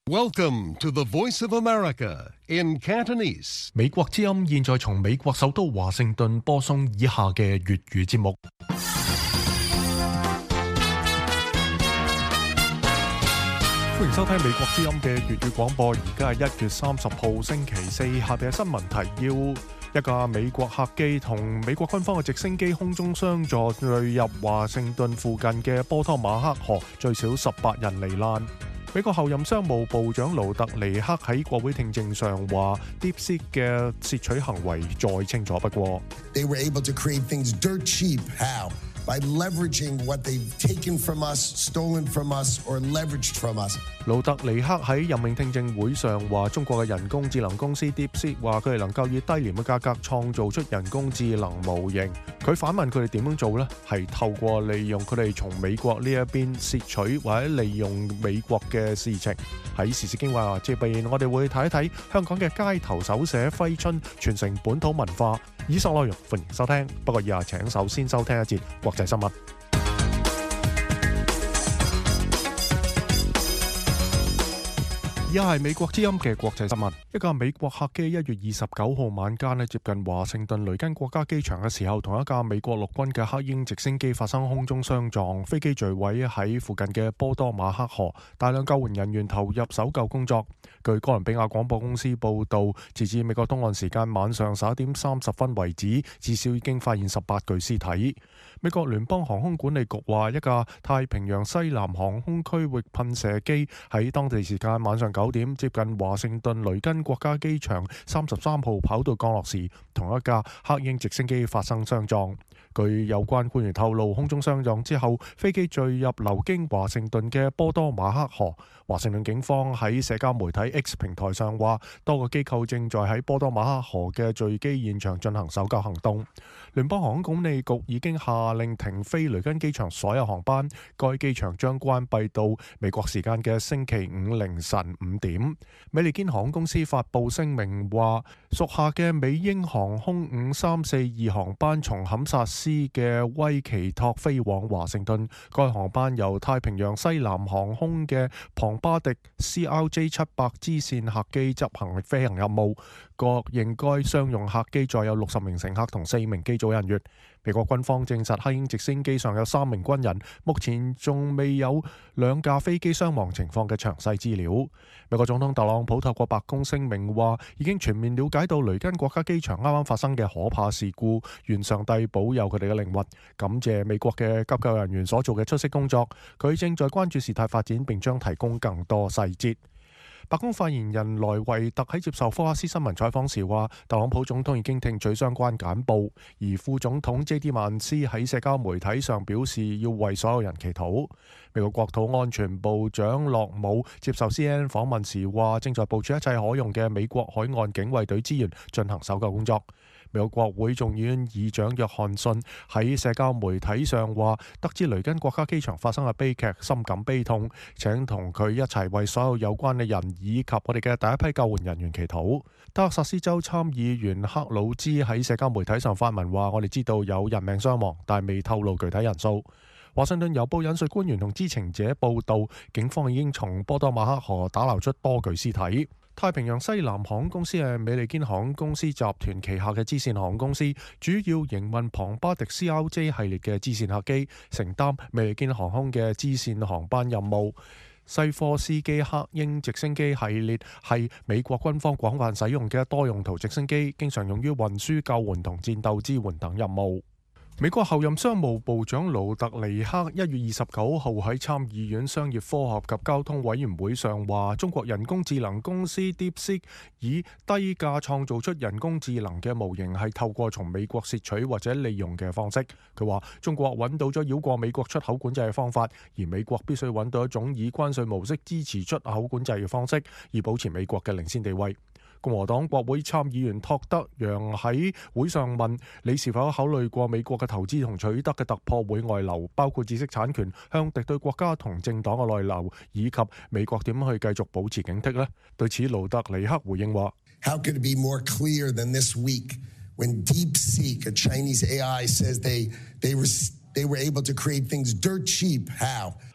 Welcome to the Voice of America in Cantonese. 美國之音現在從美國首都華盛頓播送以下嘅粵語節目。歡迎收聽美國之音嘅粵語廣播，而家係1月30號星期四，下邊嘅新聞提要：一架美國客機同美國軍方嘅直升機空中相撞，墜入華盛頓附近嘅波托馬克河，最少18人罹難。美國後任商務部長盧特尼克喺國會聽證上話 ，DeepSeek 嘅竊取行為再清楚不過。 They were able to create things dirt cheap. How? By leveraging what they've taken from us, stolen from us, or leveraged from us. 盧特尼克喺任命聽證會上話，中國嘅人工智能公司 DeepSeek 話佢哋能夠以低廉嘅價格創造出人工智能模型。佢反問佢哋點樣做呢？係透過利用佢哋從美國呢一邊竊取或者利用美國嘅事情。喺時事經緯節目入邊，我哋會睇一睇香港嘅街頭手寫揮春，傳承本土文化。以上內容歡迎收聽，不過以下請首先收聽一節國際新聞。以下係美國之音嘅國際新聞。一架美國客機1月29號晚間接近華盛頓雷根國家機場嘅時候，同一架美國陸軍嘅黑鷹直升機發生空中相撞，飛機墜毀喺附近嘅波多馬克河，大量救援人員投入搜救工作。據哥倫比亞廣播公司報導，截至美國東岸時間晚上11點30分為止，至少已經發現18具屍體。美國聯邦航空管理局話，一架太平洋西南航空區域噴射機喺當地時間晚上9點接近華盛頓雷根國家機場33號跑道降落時，同一架黑鷹直升機發生相撞。據有關官員透露，空中相撞之後，飛機墜入流經華盛頓嘅波多馬克河。華盛頓警方喺社交媒體 X 平台上話，多個機構正在喺波多馬克河嘅墜機現場進行搜救行動。聯邦航空管理局已經下令停飛雷根機場所有航班，該機場將關閉到美國時間嘅星期五凌晨5點。美利堅航空公司發布聲明話，屬下嘅美英航空5342航班從堪薩斯嘅威奇托飛往華盛頓，該航班由太平洋西南航空嘅龐巴迪 CRJ700 支線客機執行飛行任務。確認該商用客機載有60名乘客同4名機組人員。美國軍方證實黑鷹直升機上有3名軍人，目前仲未有2架飛機傷亡情況嘅詳細資料。美國總統特朗普透過白宮聲明話，已經全面了解到雷根國家機場啱啱發生嘅可怕事故，願上帝保佑佢哋嘅靈魂，感謝美國嘅急救人員所做嘅出色工作。佢正在關注事態發展，並將提供更多細節。白宮發言人萊維特喺接受福克斯新聞採訪時話，特朗普總統已經聽取相關簡報，而副總統 J.D. 曼斯喺社交媒體上表示要為所有人祈禱。美國國土安全部長洛姆接受 CNN 訪問時話，正在部署一切可用嘅美國海岸警衛隊資源進行搜救工作。美國國會眾議院議長約翰遜喺社交媒體上話，得知雷根國家機場發生嘅悲劇，深感悲痛，請同佢一齊為所有有關嘅人以及我哋嘅第一批救援人員祈禱。德克薩斯州參議員克魯茲喺社交媒體上發文話，我哋知道有人命傷亡，但未透露具體人數。華盛頓郵報引述官員同知情者報道，警方已經從波多馬克河打撈出多具屍體。太平洋西南航空公司係美利堅航空公司集團旗下嘅支線航空公司，主要營運龐巴迪 CRJ 系列嘅支線客機，承擔美利堅航空嘅支線航班任務。西科斯基黑鷹直升機系列係美國軍方廣泛使用嘅多用途直升機，經常用於運輸、救援同戰鬥支援等任務。美國後任商務部長盧特尼克1月29號喺參議院商業科學及交通委員會上話，中國人工智能公司 DeepSeek 以低價創造出人工智能嘅模型，係透過從美國竊取或者利用嘅方式。佢話中國揾到咗繞過美國出口管制嘅方法，而美國必須揾到一種以關稅模式支持出口管制嘅方式，以保持美國嘅領先地位。共和黨國會參議員托德楊喺會上問，你是否考慮過美國嘅投資同取得嘅突破會外流，包括知識產權向敵對國家同政黨嘅內流，以及美國點去繼續保持警惕呢？對此盧特尼克回應話 How could it be more clear than this week when DeepSeek, a Chinese AI, says they were able to create things dirt cheap? How?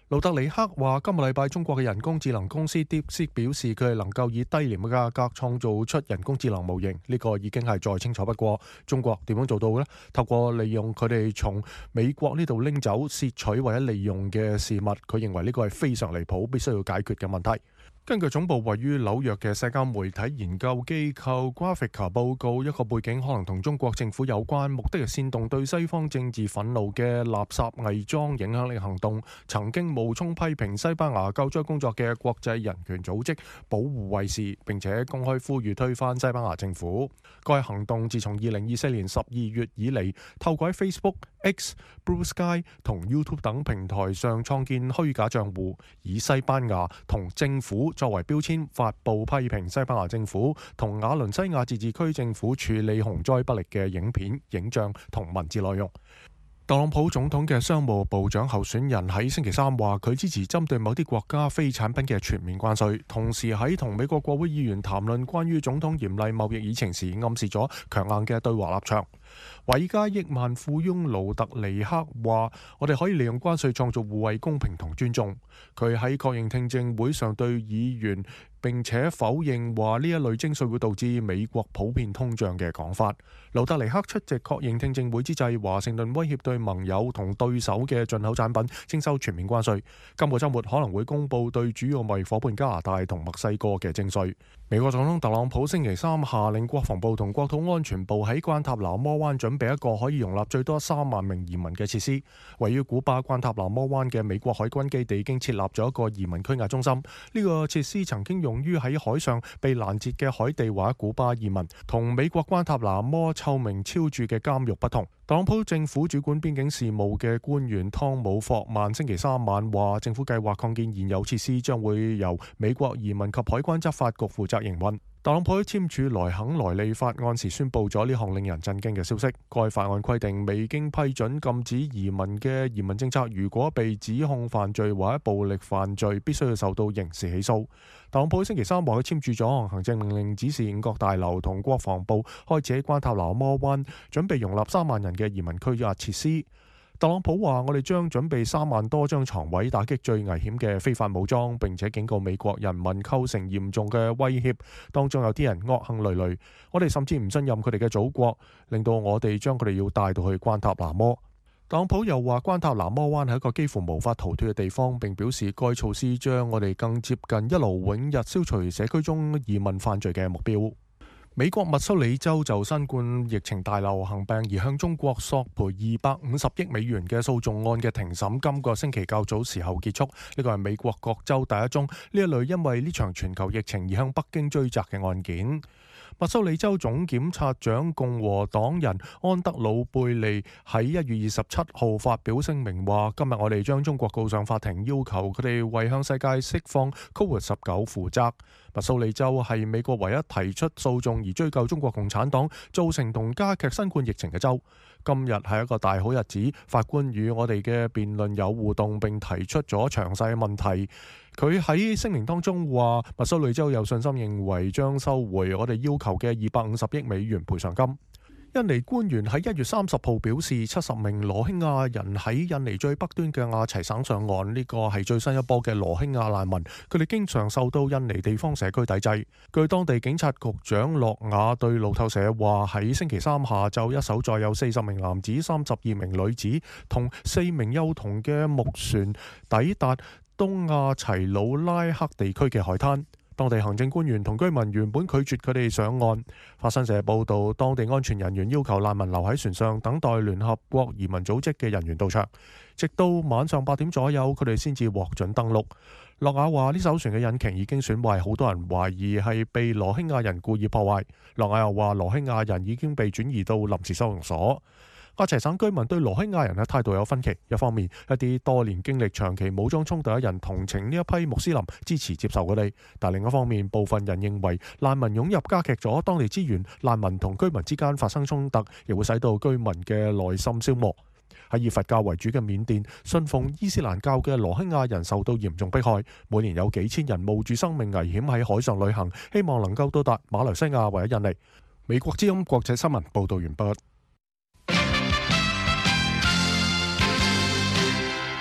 路特里克話：今個禮拜中國嘅人工智能公司 DeepSeek 表示，佢係能夠以低廉嘅價格創造出人工智能模型，呢個已經係再清楚不過。中國點樣做到嘅呢？透過利用佢哋從美國呢度拎走、竊取或者利用嘅事物，佢認為呢個係非常離譜，必須要解決嘅問題。根據總部位於紐約嘅社交媒體研究機構 Graphika 報告，一個背景可能同中國政府有關，目的係煽動對西方政治憤怒嘅垃圾偽裝影響力行動，曾經冒充批評西班牙救災工作嘅國際人權組織保護衛士，並且公開呼籲推翻西班牙政府。該行動自從2024年12月以嚟，透過喺 Facebook、X、Blue Sky 同 YouTube 等平台上創建虛假帳戶，以西班牙同政府作為標籤，發布批評西班牙政府同瓦倫西亞自治區政府處理洪災不力嘅影片、影像同文字內容。特朗普總統嘅商務部長候選人喺星期三話，佢支持針對某啲國家非產品嘅全面關稅，同時喺同美國國會議員談論關於總統嚴厲貿易議程時，暗示咗強硬嘅對華立場。華爾街億萬富翁盧特尼克話：我哋可以利用關稅創造互惠、公平同尊重。佢喺確認聽證會上對議員並且否認話呢一類徵稅會導致美國普遍通脹嘅講法。盧特尼克出席確認聽證會之際，華盛頓威脅對盟友同對手嘅進口產品徵收全面關稅。今個週末可能會公佈對主要貿易夥伴加拿大同墨西哥嘅徵稅。美國總統特朗普星期三下令國防部同國土安全部喺關塔那摩灣準備一個可以容納最多3萬名移民嘅設施。位於古巴關塔那摩灣嘅美國海軍基地已經設立咗一個移民拘押中心。呢個設施曾經用於喺海上被攔截嘅海地或者古巴移民。同美國關塔那摩臭名昭著嘅監獄不同，特朗普政府主管邊境事務嘅官員湯姆霍曼星期三晚話，政府計劃擴建現有設施，將會由美國移民及海關執法局負責營運。特朗普喺簽署萊肯萊利法案時宣布咗呢項令人震驚嘅消息。該法案規定，未經批准禁止移民嘅移民政策，如果被指控犯罪或者暴力犯罪，必須要受到刑事起訴。特朗普星期三話佢簽署咗項行政命令，指示五角大樓同國防部開始喺關塔那摩灣準備容納3萬人嘅移民拘押設施。特朗普話：我哋將準備3萬多張床位，打擊最危險嘅非法武裝，並且警告美國人民構成嚴重嘅威脅。當中有啲人惡行累累，我哋甚至唔信任佢哋嘅祖國，令到我哋將佢哋要帶到去關塔那摩。特朗普又話：關塔那摩灣係一個幾乎無法逃脫嘅地方，並表示該措施將我哋更接近一勞永逸消除社區中移民犯罪嘅目標。美國密蘇里州就新冠疫情大流行病而向中國索賠250億美元嘅訴訟案嘅庭審，今個星期較早時候結束。呢個係美國各州第一宗呢一類因為呢場全球疫情而向北京追責嘅案件。密蘇里州總檢察長共和黨人安德魯貝利喺1月27號發表聲明話：今日我哋將中國告上法庭，要求佢哋為向世界釋放 COVID-19 負責。密蘇里州係美國唯一提出訴訟而追究中國共產黨造成同加劇新冠疫情嘅州。今日係一個大好日子，法官與我哋嘅辯論有互動並提出咗詳細嘅問題。佢喺聲明當中話，密蘇里州有信心認為將收回我哋要求嘅250億美元賠償金。印尼官員喺1月30號表示，70名羅興亞人喺印尼最北端嘅亞齊省上岸，呢個係最新一波嘅羅興亞難民，佢哋經常受到印尼地方社區抵制。據當地警察局長洛亞對路透社話，喺星期三下晝，一艘載有40名男子、32名女子同4名幼童嘅木船抵達東亞齊魯拉克地區嘅海灘。當地行政官員同居民原本拒絕佢哋上岸。法新社報道，當地安全人員要求難民留喺船上，等待聯合國移民組織嘅人員到場。直到晚上8點左右，佢哋先至獲准登陸。洛亞話：呢艘船嘅引擎已經損壞，好多人懷疑係被羅興亞人故意破壞。洛亞又話：羅興亞人已經被轉移到臨時收容所。亞齊省居民對羅興亞人嘅態度有分歧，一方面一啲多年經歷長期武裝衝突嘅人同情呢一批穆斯林，支持接受佢哋；但另一方面，部分人認為難民湧入加劇咗當地資源，難民同居民之間發生衝突，亦會使到居民嘅內心消磨。喺以佛教為主嘅緬甸，信奉伊斯蘭教嘅羅興亞人受到嚴重迫害，每年有幾千人冒住生命危險喺海上旅行，希望能夠到達馬來西亞或者印尼。美國之音國際新聞報道完畢。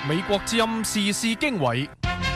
美國之音時事經緯。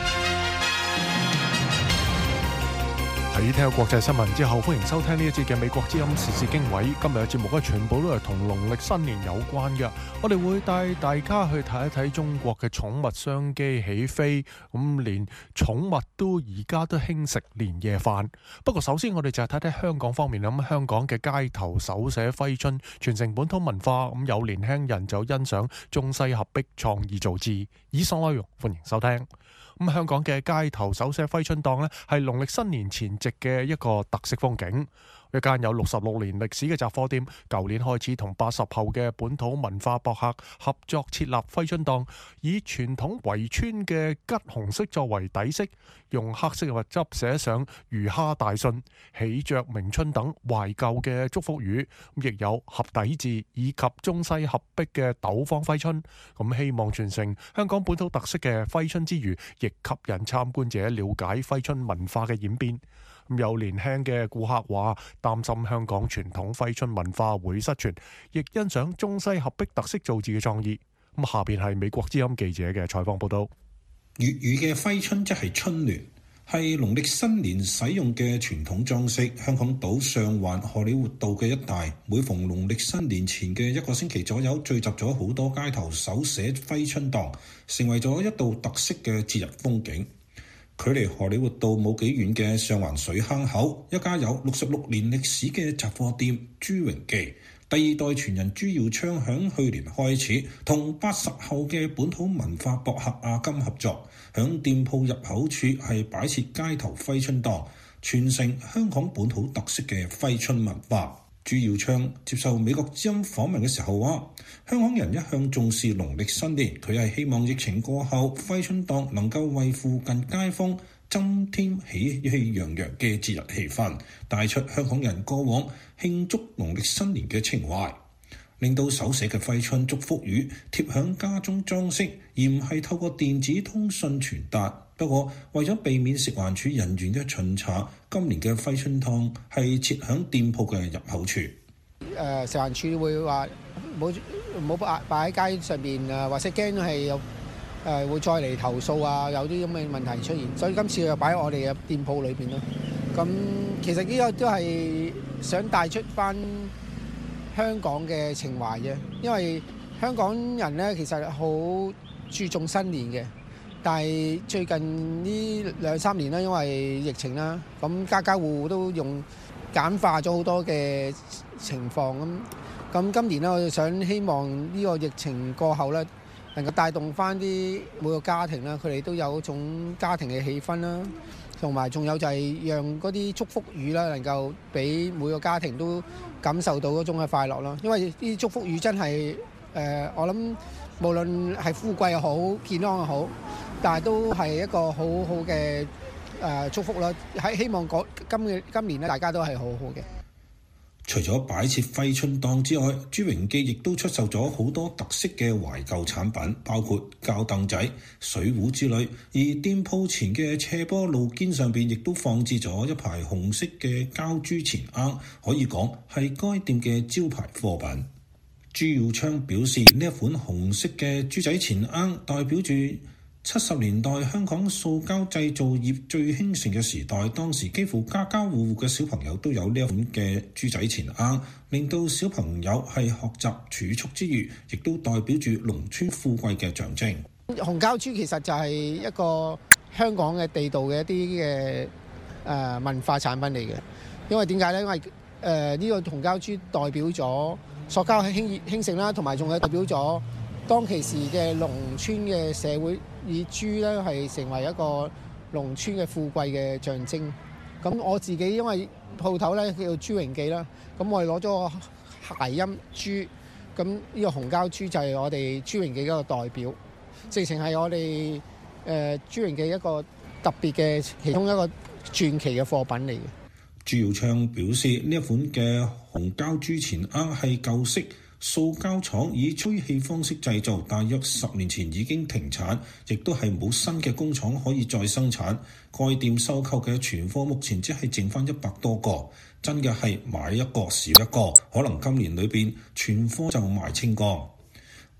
喺聽過國際新聞之後，歡迎收聽呢一節嘅美國之音時事經緯。今日嘅節目咧，全部都係同農曆新年有關嘅。我哋會帶大家去睇一睇中國嘅寵物商機起飛，咁連寵物都而家都興食年夜飯。不過首先我哋就係睇睇香港方面。咁香港嘅街頭手寫揮春傳承本土文化，咁有年輕人就欣賞中西合璧創意造字。以上內容歡迎收聽。咁香港嘅街頭手寫揮春檔呢，係農曆新年前夕嘅一個特色風景。一間有66年歷史嘅雜貨店，舊年開始同80後嘅本土文化博客合作設立揮春檔，以傳統圍村嘅桔紅色作為底色，用黑色嘅墨汁寫上魚蝦大順、喜鵲鳴春等懷舊嘅祝福語，亦有合底字以及中西合璧嘅斗方揮春。咁希望傳承香港本土特色嘅揮春之餘，亦吸引參觀者了解揮春文化嘅演變。有年輕嘅顧客話擔心香港傳統揮春文化會失傳，亦欣賞中西合璧特色造字嘅創意。咁下邊係美國之音記者嘅採訪報道。 粵語嘅揮春即係春聯，係農曆新年使用嘅傳統裝飾。香港島上環荷里活道嘅一帶，每逢農曆新年前嘅一個星期左右，聚集咗好多街頭手寫揮春檔，成為咗一道特色嘅節日風景。距離荷里活道冇幾遠嘅上環水坑口，一家有66年歷史嘅雜貨店朱榮記，第二代傳人朱耀昌響去年開始同80後嘅本土文化博客阿金合作，響店鋪入口處係擺設街頭揮春檔，傳承香港本土特色嘅揮春文化。朱耀昌接受美國之音訪問嘅時候話，香港人一向重視農曆新年，佢係希望疫情過後揮春檔能夠為附近街坊增添喜氣洋洋嘅節日氣氛，帶出香港人過往慶祝農曆新年嘅情懷，令到手寫嘅揮春祝福語貼響家中裝飾，而唔係透過電子通訊傳達。不過為咗避免食環署人員嘅巡查，今年嘅揮春檔係設響店鋪嘅入口處。 食環署會話冇擺喺街上邊啊，或者驚係有會再嚟投訴啊，有啲咁嘅問題出現，所以今次就擺喺我哋嘅店鋪裏邊咯。咁其實呢個都係想帶出翻香港嘅情懷啫，因為香港人咧其實好注重新年嘅。但係最近呢2-3年啦，因為疫情啦，咁家家戶戶都用簡化咗好多嘅情況咁今年咧，我就想希望呢個疫情過後咧，能夠帶動翻啲每個家庭啦，佢哋都有一種家庭嘅氣氛啦，同埋仲有就係讓嗰啲祝福語啦，能夠俾每個家庭都感受到嗰種嘅快樂啦。因為呢啲祝福語真係我諗無論係富貴又好，健康又好，但係都係一個好好嘅祝福啦。喺希望今年咧，大家都係好好嘅。 除咗擺設揮春檔之外，朱榮記亦都出售咗好多特色嘅懷舊產品，包括膠凳仔、水壺之類。而店鋪前嘅斜坡路肩上邊亦都放置咗一排紅色嘅膠豬錢罌，可以講係該店嘅招牌貨品。朱耀昌表示，呢一款紅色嘅豬仔錢罌代表住70年代香港塑膠製造業最興盛嘅時代，當時幾乎家家戶戶嘅小朋友都有呢一款嘅豬仔錢罌，令到小朋友係學習儲蓄之餘，亦都代表住農村富貴嘅象徵。 紅膠豬其實就係一個香港嘅地道嘅一啲嘅文化產品嚟嘅，因為點解呢？因為呢個紅膠豬代表咗塑膠興盛啦，同埋仲係代表咗當其時嘅農村嘅社會，以豬咧係成為一個農村嘅富貴嘅象徵。咁我自己因為鋪頭咧叫做朱榮記啦，咁我哋攞咗個諧音豬，咁呢個紅膠豬就係我哋朱榮記一個代表，直情係我哋朱榮記一個特別嘅其中一個傳奇嘅貨品嚟嘅。 朱耀昌表示，呢一款嘅紅膠豬錢罌係舊式塑膠廠以吹氣方式製造，大約10年前已經停產，亦都係冇新嘅工廠可以再生產。該店收購嘅存貨目前只係剩翻100多個，真嘅係買一個少一個，可能今年裏邊存貨就賣清光。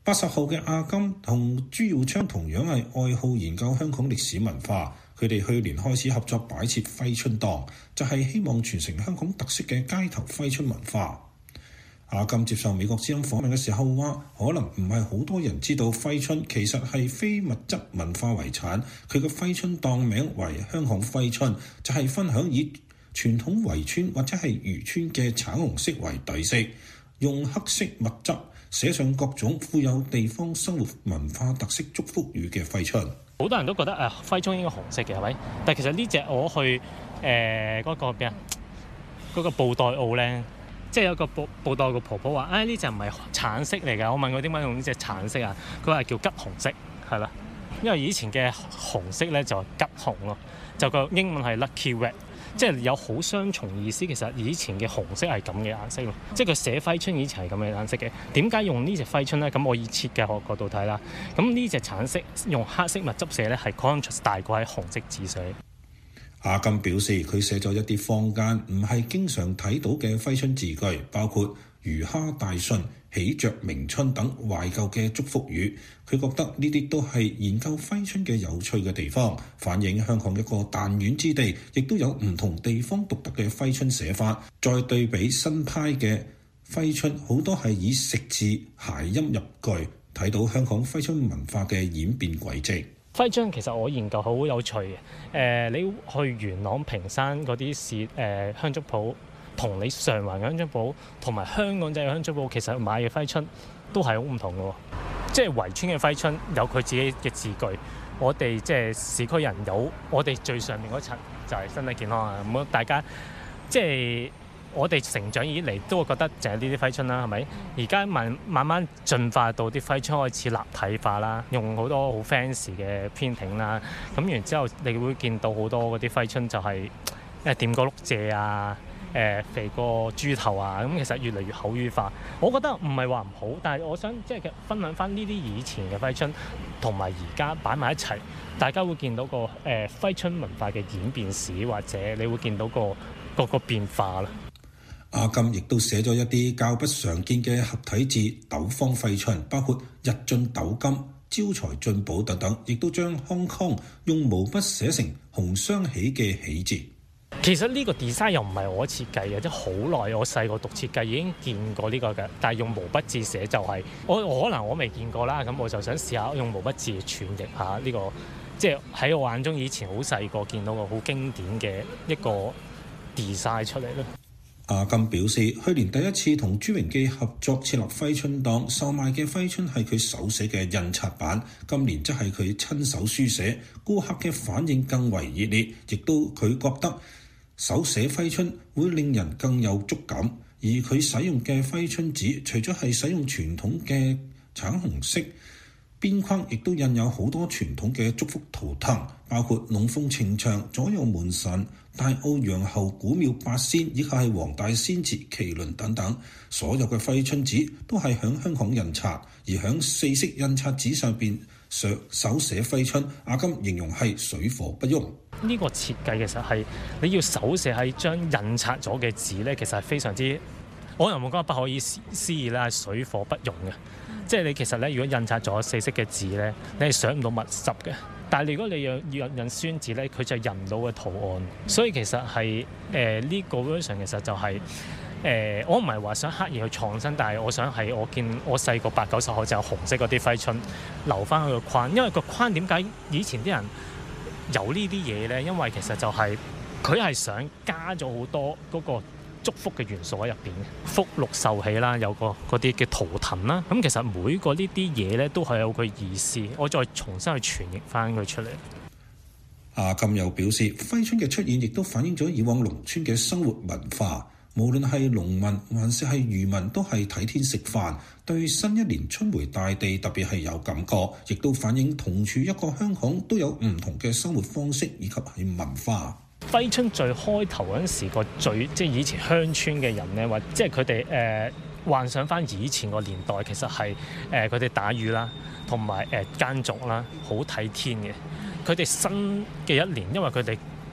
80後嘅阿金同朱耀昌同樣係愛好研究香港歷史文化，佢哋去年開始合作擺設揮春檔，就係希望傳承香港特色嘅街頭揮春文化。阿金接受美國之音訪問嘅時候話，可能唔係好多人知道揮春其實係非物質文化遺產，佢嘅揮春檔名為香港揮春，就係分享以傳統圍村或者係漁村嘅橙紅色為底色，用黑色墨汁寫上各種富有地方生活文化特色祝福語嘅揮春。 好多人都覺得揮春應該紅色嘅係咪？但其實呢隻我去嗰個咩啊？嗰個布袋澳咧。即係有個布袋個婆婆話：呢隻唔係橙色嚟㗎。我問佢點解用呢隻橙色啊？佢話叫桔紅色，係啦。因為以前嘅紅色咧就係桔紅咯，就個英文係 lucky red， 即係有好雙重意思。其實以前嘅紅色係咁嘅顏色咯，即係佢寫揮春以前係咁嘅顏色嘅。點解用呢隻揮春咧？咁我以設計學角度睇啦。咁呢隻橙色用黑色墨汁寫咧，係 contrast 大過喺紅色字寫。 阿金表示，佢寫咗一啲坊間唔係經常睇到嘅揮春字句，包括魚蝦大順、喜着明春等懷舊嘅祝福語。佢覺得呢啲都係研究揮春嘅有趣嘅地方，反映香港一個彈丸之地，亦都有唔同地方獨特嘅揮春寫法。再對比新派嘅揮春，好多係以食字諧音入句，睇到香港揮春文化嘅演變軌跡。 揮春其實我研究好有趣嘅，你去元朗屏山嗰啲市香燭鋪，同你上環嘅香燭鋪，同埋香港仔嘅香燭鋪，其實買嘅揮春都係好唔同嘅喎。即係圍村嘅揮春有佢自己嘅字句，我哋即係市區人有我哋最上面嗰層就係身體健康啊！咁大家即係。我哋成長以嚟都會覺得就係呢啲揮春啦，係咪？而家慢慢進化到啲揮春開始立體化啦，用好多好 fancy 嘅 printing 啦，咁然之後你會見到好多嗰啲揮春就係點個碌蔗啊，肥個豬頭啊，咁其實越嚟越口語化。我覺得唔係話唔好，但係我想即係分享翻呢啲以前嘅揮春同埋而家擺埋一齊，大家會見到個揮春文化嘅演變史，或者你會見到個變化啦。 阿金亦都寫咗一啲較不常見嘅合體字斗方揮春，包括日進斗金、招財進寶等等，亦都將 Hong Kong 用毛筆寫成紅雙喜嘅喜字。 其實呢個 design 又唔係我設計嘅，即係好耐我細個讀設計已經見過呢個嘅，但係用毛筆字寫就係我可能我未見過啦，咁我就想試下用毛筆字傳譯下呢個，即係喺我眼中以前好細個見到個好經典嘅一個 design 出嚟咯。 阿金表示，去年第一次同朱榮基合作設立揮春檔，售賣嘅揮春係佢手寫嘅印刷版，今年則係佢親手書寫，顧客嘅反應更為熱烈，亦都佢覺得手寫揮春會令人更有觸感，而佢使用嘅揮春紙除咗係使用傳統嘅橙紅色邊框，亦都印有好多傳統嘅祝福圖騰，包括龍鳳呈祥、左右門神、大澳楊侯古廟八仙，以及係黃大仙祠麒麟等等。所有嘅揮春紙都係響香港印刷，而響4色印刷紙上邊手寫揮春，阿金形容係水火不容。 呢個設計其實係你要手寫喺張印刷咗嘅紙咧，其實係非常之，我又冇講不可以思議啦，係水火不容嘅。即係你其實咧，如果印刷咗4色嘅紙咧，你係上唔到墨汁嘅。但係如果你要印宣紙咧，佢就印唔到嘅圖案。所以其實係呢個 version 其實就係、我唔係話想刻意去創新，但係我想係我見我細個80、90後就有紅色嗰啲揮春留翻去個框，因為個框點解以前啲人有呢啲嘢咧？因為其實就係佢係想加咗好多嗰個祝福嘅元素喺入邊，福祿壽喜啦，有個嗰啲嘅圖騰啦。咁其實每個呢啲嘢咧都係有佢意思，我再重新去傳譯翻佢出嚟。 阿金又表示，揮春嘅出現亦都反映咗以往農村嘅生活文化，無論係農民還是係漁民，都係睇天食飯，對新一年春回大地特別係有感覺，亦都反映同處一個香港都有唔同嘅生活方式以及係文化。 揮春最開頭嗰陣時個即係以前鄉村嘅人咧，或即係佢哋幻想翻以前個年代，其實係佢哋打魚啦，同埋耕種啦，好睇天嘅。佢哋新嘅一年，因為佢哋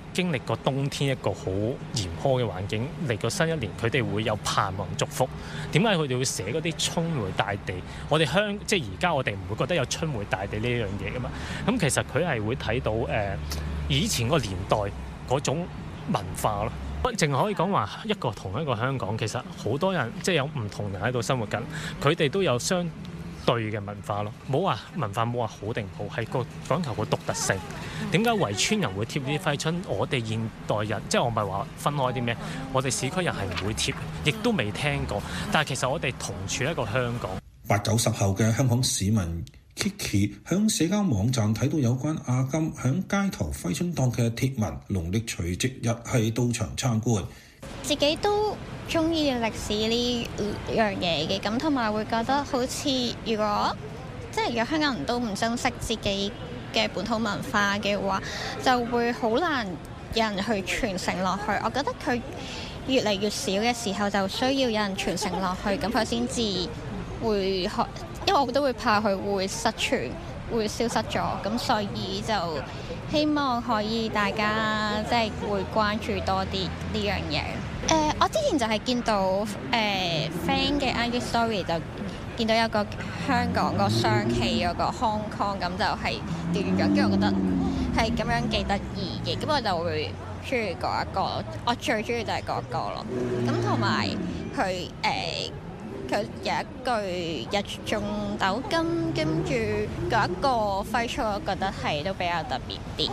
經歷過冬天一個好嚴苛嘅環境，嚟個新一年佢哋會有盼望祝福。點解佢哋會寫嗰啲春回大地？我哋即係而家我哋唔會覺得有春回大地呢樣嘢噶嘛。咁其實佢係會睇到以前個年代嗰種文化咯。淨係可以講話同一個香港，其實好多人即係有唔同人喺度生活緊，佢哋都有相對嘅文化咯。冇話文化冇話好定唔好，係講求個獨特性。點解圍村人會貼呢啲揮春？我哋現代人即係我唔係話分開啲咩，我哋市區人係唔會貼，亦都未聽過。但係其實我哋同處一個香港。 8、90後嘅香港市民 Kiki 響社交網站睇到有關阿金響街頭揮春檔嘅貼文，農曆除夕日係到場參觀。 自己都中意歷史呢樣嘢嘅，咁同埋會覺得好似如果香港人都唔珍惜自己嘅本土文化嘅話，就會好難有人去傳承落去。我覺得佢越嚟越少嘅時候，就需要有人傳承落去，咁佢先至會學。因為我都會怕佢會失傳，會消失咗，咁所以就希望可以大家會關注多啲呢樣嘢。我之前就係見到friend 嘅 IG story 就見到有個香港個雙企嗰個 Hong Kong，咁就係調轉咗，跟住我覺得係咁樣幾得意嘅，咁我就會中意嗰一個，我最中意就係嗰個咯。咁同埋佢有一句日中斗金，跟住嗰一個揮出，我覺得係都比較特別啲。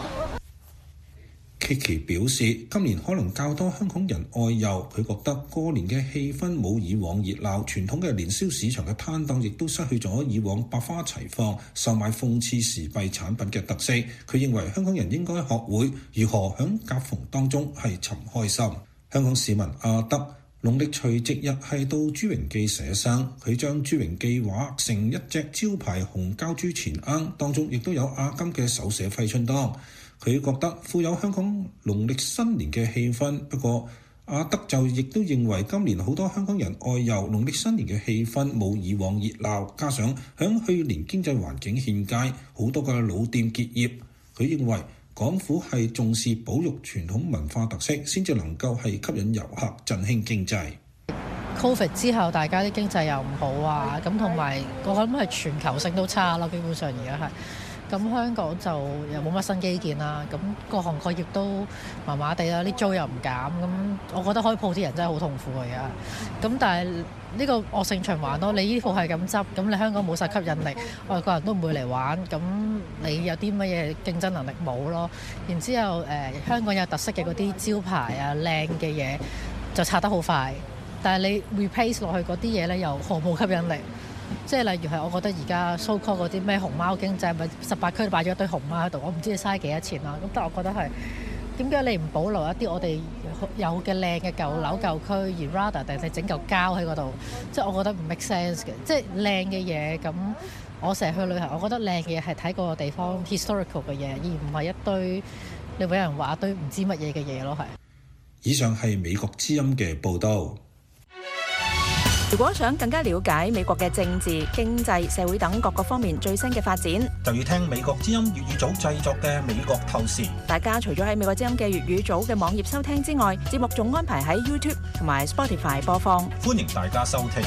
Kiki 表示，今年可能較多香港人外遊，佢覺得過年嘅氣氛冇以往熱鬧，傳統嘅年宵市場嘅攤檔亦都失去咗以往百花齊放、售賣諷刺時弊產品嘅特色。佢認為香港人應該學會如何響夾縫當中係尋開心。香港市民阿德農曆除夕日係到朱榮記寫生，佢將朱榮記畫成一隻招牌紅膠豬錢罌，當中亦都有阿金嘅手寫揮春檔。佢覺得富有香港農曆新年嘅氣氛，不過阿德就亦都認為今年好多香港人外遊，農曆新年嘅氣氛冇以往熱鬧，加上響去年經濟環境欠佳，好多嘅老店結業。佢認為港府係重視保育傳統文化特色，先至能夠係吸引遊客，振興經濟。 Covid 之後，大家啲經濟又唔好啊，咁同埋我諗係全球性都差咯，基本上而家係。咁香港就又冇乜新基建啦，咁各行各業都麻麻地啦，啲租又唔減，咁我覺得開鋪啲人真係好痛苦而家。咁但係呢個惡性循環咯，你呢鋪係咁執，咁你香港冇晒吸引力，外國人都唔會嚟玩，咁你有啲乜嘢競爭能力冇咯？然之後香港有特色嘅嗰啲招牌啊、靚嘅嘢就拆得好快，但係你 replace 落去嗰啲嘢咧又毫無吸引力。即係例如係，我覺得而家 so call 嗰啲咩熊貓經濟，咪18區擺咗一堆熊貓喺度，我唔知你嘥幾多錢啦。咁但係我覺得係點解你唔保留一啲我哋有嘅靚嘅舊樓舊區，而 rather 定係整嚿膠喺嗰度？即係我覺得唔 make sense 嘅。即係靚嘅嘢，咁我成日去旅行，我覺得靚嘅嘢係睇個地方 historical 嘅嘢，而唔係一堆你俾人話一堆唔知乜嘢嘅嘢咯。係。 以上係美國之音嘅報導。 如果想更加了解美國嘅政治、經濟、社會等各個方面最新嘅發展， 就要聽美國之音粵語組製作嘅《美國透視》。 大家除咗喺美國之音嘅粵語組嘅網頁收聽之外，節目仲安排喺 YouTube 同埋 Spotify 播放， 歡迎大家收聽。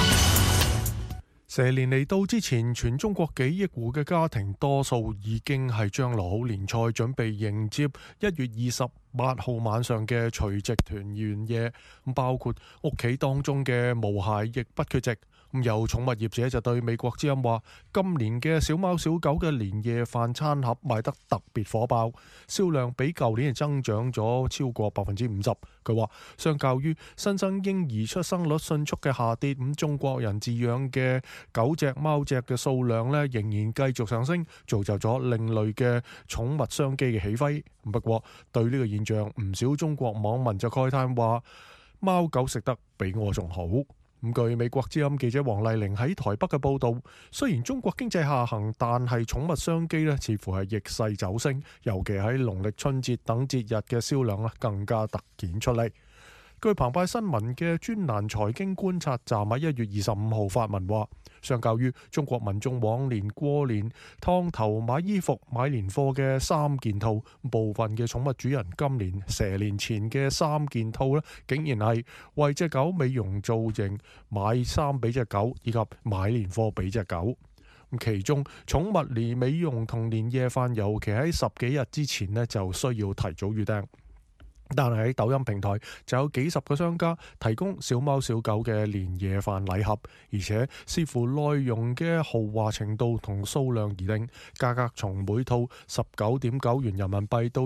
蛇年嚟到之前，全中國幾億戶嘅家庭多數已經係張羅好年菜，準備迎接1月28號晚上嘅除夕團圓夜。包括屋企當中嘅毛孩亦不缺席。有寵物業者就對美國之音話，今年嘅小貓小狗嘅年夜飯餐盒賣得特別火爆，銷量比舊年增長咗超過50%。佢話相較於新生嬰兒出生率迅速嘅下跌，中國人飼養嘅狗隻貓隻嘅數量仍然繼續上升，造就咗另類嘅寵物商機嘅起飛。不過對呢個現象，唔少中國網民就慨嘆話，貓狗食得比我仲好。據美國之音記者黃麗玲喺台北嘅報導，雖然中國經濟下行，但係寵物商機似乎係逆勢走升，尤其喺農曆春節等節日嘅銷量更加突顯出嚟。據澎湃新聞嘅專欄財經觀察站喺1月25號發文話， 相較於中國民眾往年過年燙頭買衣服買年貨嘅3件套，部分嘅寵物主人今年蛇年前嘅3件套呢，竟然係為隻狗美容造型、買衫俾隻狗以及買年貨俾隻狗。其中寵物年美容同年夜飯，尤其喺10幾日之前呢，就需要提早預訂。但係喺抖音平台就有幾十個商家提供小貓小狗嘅年夜飯禮盒，而且視乎內容嘅豪華程度同數量而定，價格從每套19.9元人民幣到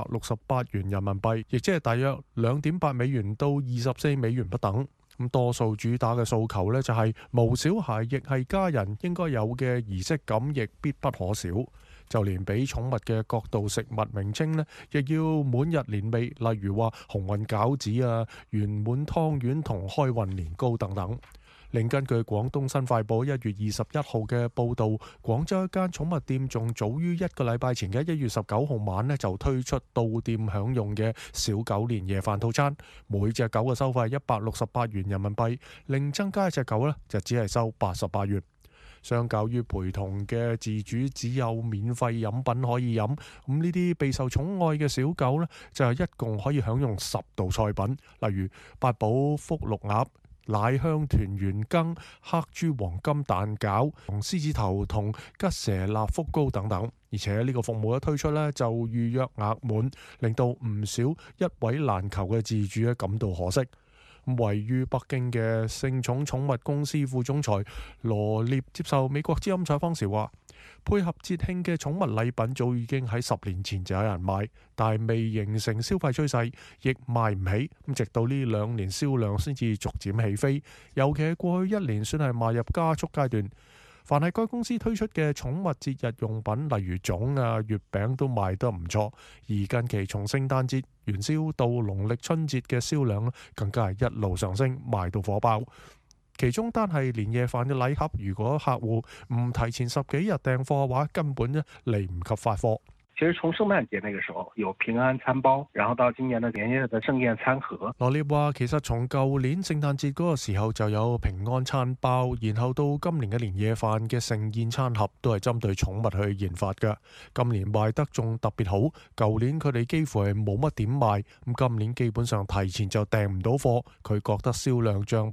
168元人民幣，亦即係大約2.8美元到24美元不等。咁多數主打嘅訴求呢，就係無小孩亦係家人應該有嘅儀式感，亦必不可少。就連俾寵物嘅各道食物名稱呢，亦要滿日年味，例如話鴻運餃子啊、圓滿湯圓同開運年糕等等。另根據廣東新快報1月21號嘅報導，廣州一間寵物店仲早於1個禮拜前嘅1月19號晚呢，就推出到店享用嘅小狗年夜飯套餐，每隻狗嘅收費168元人民幣，另增加一隻狗呢，就只係收88元。相較於陪同嘅自主只有免費飲品可以飲，咁呢啲備受寵愛嘅小狗呢，就係一共可以享用10道菜品，例如八寶福祿鴨、奶香團圓羹、黑豬黃金蛋餃、獅子頭同吉蛇臘福糕等等。而且呢個服務一推出呢，就預約額滿，令到唔少一位難求嘅自主感到可惜。位於北京嘅聖寵寵物公司副總裁羅列接受美國之音採訪時話，配合節慶嘅寵物禮品早已經喺10年前就有人買，但係未形成消費趨勢，亦賣唔起。直到呢2年銷量先至逐漸起飛，尤其係過去1年算係邁入加速階段。凡係該公司推出嘅寵物節日用品，例如粽啊、月餅都賣得唔錯。而近期從聖誕節、元宵到農曆春節嘅銷量更加係一路上升，賣到火爆。其中單係年夜飯嘅禮盒，如果客戶唔提前10幾日訂貨嘅話，根本嚟唔及發貨。 其實從聖誕節那個時候有平安餐包，然後到今年的年夜的盛宴餐盒。 羅列話，其實從舊年聖誕節嗰個時候就有平安餐包，然後到今年嘅年夜飯嘅盛宴餐盒都係針對寵物去研發嘅。今年賣得仲特別好，舊年佢哋幾乎係冇乜點賣，咁今年基本上提前就訂唔到貨。佢覺得銷量漲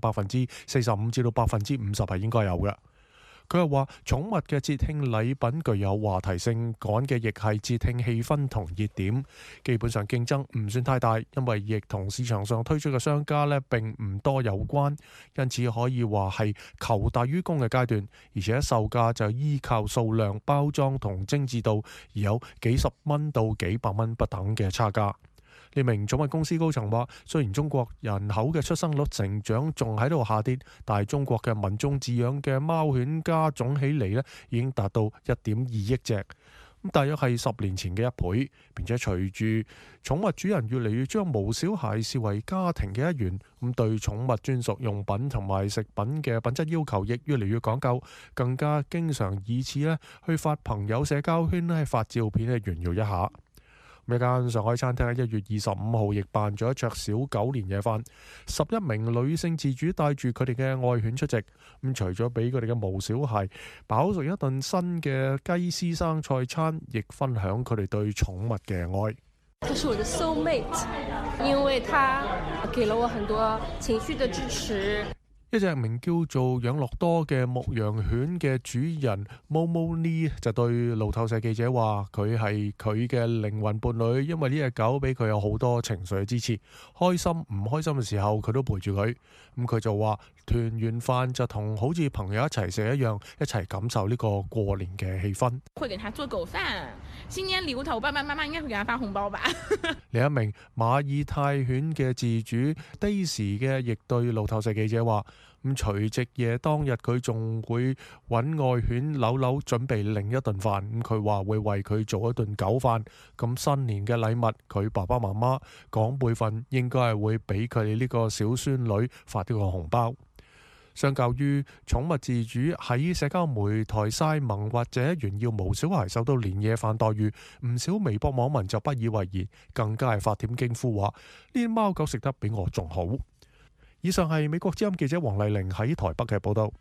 45%至到50%係應該有嘅。佢又話，寵物嘅節慶禮品具有話題性，趕嘅亦係節慶氣氛同熱點，基本上競爭唔算太大，因為亦同市場上推出嘅商家呢並唔多有關，因此可以話係求大於供嘅階段，而且售價就依靠數量、包裝同精緻度而有幾十蚊到幾百蚊不等嘅差價。呢名寵物公司高層話，雖然中國人口嘅出生率成長仲喺度下跌，但係中國嘅民眾飼養嘅貓犬加總起嚟呢已經達到1.2億隻，大約係10年前嘅1倍。並且隨住寵物主人越嚟越將毛小孩視為家庭嘅一員，咁對寵物專屬用品同埋食品嘅品質要求亦越嚟越講究，更加經常以此呢去發朋友社交圈呢發照片去炫耀一下。一間上海餐廳喺1月25號亦辦咗一桌小狗年夜飯，11名女性自主帶住佢哋嘅愛犬出席。咁除咗俾佢哋嘅毛小孩飽食一頓新嘅雞絲生菜餐，亦分享佢哋對寵物嘅愛。 他是我的 soul mate， 因為他給了我很多情緒的支持。 一隻名叫做養樂多嘅牧羊犬嘅主人 Momo Lee 就對路透社記者話，佢係佢嘅靈魂伴侶，因為呢隻狗俾佢有好多情緒嘅支持，開心唔開心嘅時候佢都陪住佢。咁佢就話團圓飯就同好似朋友一齊食一樣，一齊感受呢個過年嘅氣氛。 會給他做狗飯，新年禮物頭，爸爸媽媽應該會給他發紅包吧。 另一名馬爾泰犬嘅自主 Daisy 嘅亦對路透社記者話，咁除夕夜當日佢仲會揾愛犬扭扭準備另一頓飯，咁佢話會為佢做一頓狗飯。咁新年嘅禮物，佢爸爸媽媽講輩份應該係會俾佢哋呢個小孫女發呢個紅包。相較於寵物自主喺社交媒體晒萌或者炫耀毛小孩受到年夜飯待遇，唔少微博網民就不以為然，更加係發帖驚呼話呢啲貓狗食得比我仲好。以上係美國之音記者黃麗玲喺台北嘅報道。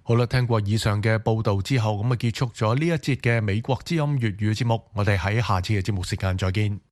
好啦，聽過以上嘅報導之後，咁啊結束咗呢一節嘅美國之音粵語節目，我哋喺下次嘅節目時間再見。